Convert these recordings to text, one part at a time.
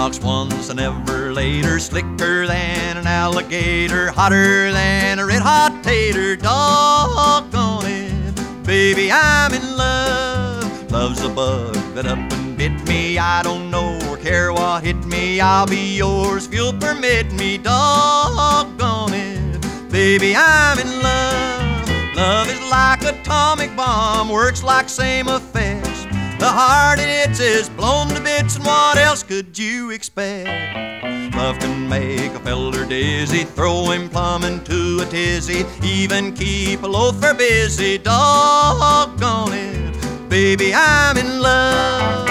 knocks once and never later, slicker than an alligator, hotter than a red hot tater. Doggone it, baby, I'm in love. Love's a bug that up and bit me. I don't know or care what hit me. I'll be yours if you'll permit me. Doggone it, baby, I'm in love. Love is like an atomic bomb, works like same effects. The heart it hits is blown to bits, and what else could you expect? Love can make a feller dizzy, throw him plumb into a tizzy, even keep a loafer busy. Doggone it, baby, I'm in love.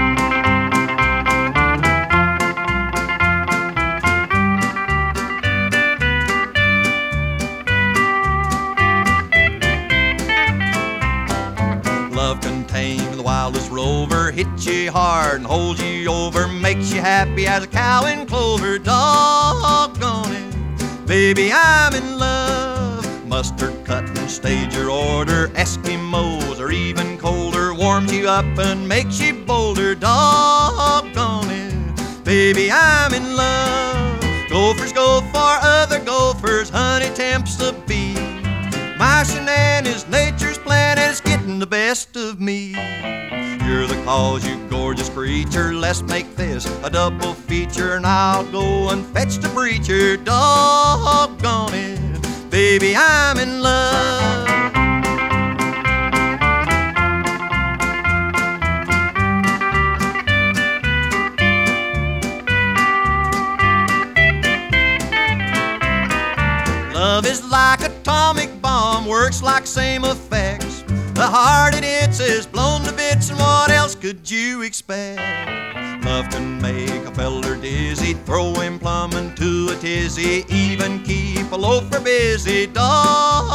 Love can tame the wildest rover, hits you hard and holds you over, makes you happy as a cow in clover. Doggone it, baby, I'm in love. Mustard cut and stage your order, Eskimos or even colder, warms you up and makes you bolder. Doggone it, baby, I'm in love. Gophers go for other gophers, honey tempts the bee. My shenan is nature's plan, and it's getting the best of me. You're the cause, you gorgeous creature. Let's make this a double feature, and I'll go and fetch the preacher. Doggone it, baby, I'm in love. Love is like an atomic bomb, works like same effects. The heart it hits is blown to bits, and what else could you expect? Love can make a feller dizzy, throw him plumb into a tizzy, even keep a loafer busy. Dog